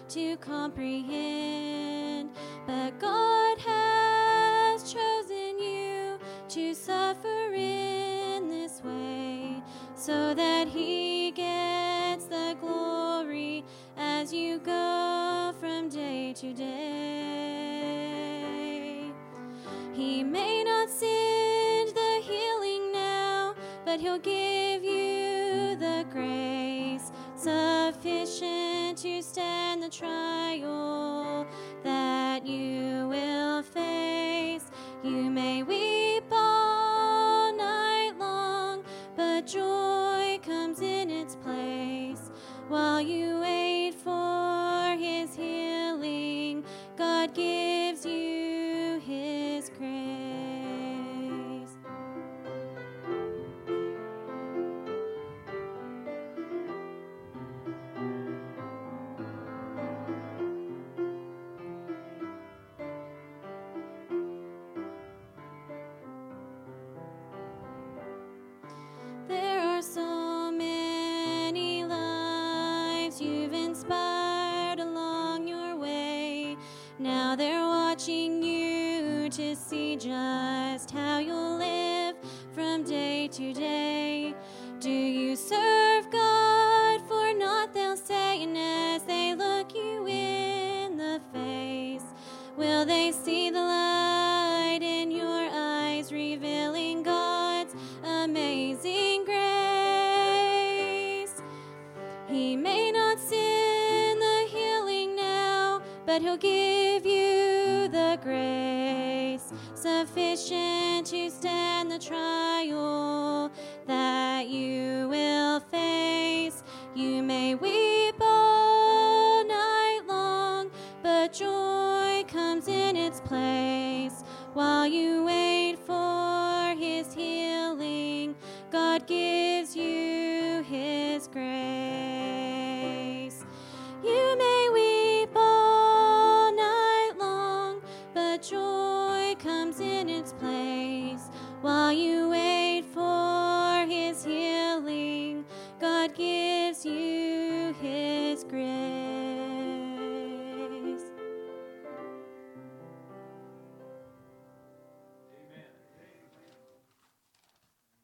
to comprehend. But God has chosen you to suffer in this way, so that He gets the glory as you go from day to day. He may not send the healing now, but He'll give you the grace sufficient to stand the trial that you will face. You may weep all night long, but joy comes in its place. While you wait for His healing, God gives you His grace. There are so many lives you've inspired along your way. Now they're watching you to see just how you'll live from day to day. Do you serve God? For naught they'll say, and as they look you in the face, will they see the light in your eyes, revealing God's amazing grace? He may not send the healing now, but He'll give you the grace sufficient to stand the trial that you will face. You may weep all night long, but joy comes in its place. While you wait for His healing, God gives you